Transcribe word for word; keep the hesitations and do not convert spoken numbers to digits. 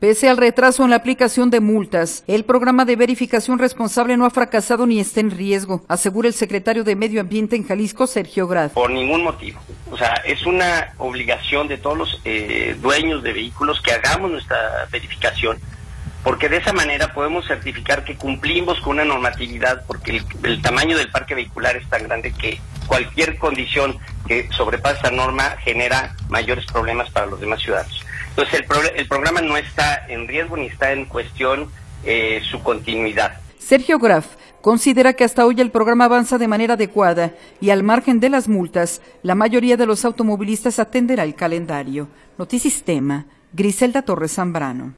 Pese al retraso en la aplicación de multas, el programa de verificación responsable no ha fracasado ni está en riesgo, asegura el secretario de Medio Ambiente en Jalisco, Sergio Graf. Por ningún motivo. O sea, es una obligación de todos los eh, dueños de vehículos que hagamos nuestra verificación, porque de esa manera podemos certificar que cumplimos con una normatividad, porque el, el tamaño del parque vehicular es tan grande que cualquier condición que sobrepase esa norma genera mayores problemas para los demás ciudadanos. Entonces el, pro el programa no está en riesgo ni está en cuestión eh, su continuidad. Sergio Graf considera que hasta hoy el programa avanza de manera adecuada y al margen de las multas, la mayoría de los automovilistas atenderá el calendario. Notisistema, Griselda Torres Zambrano.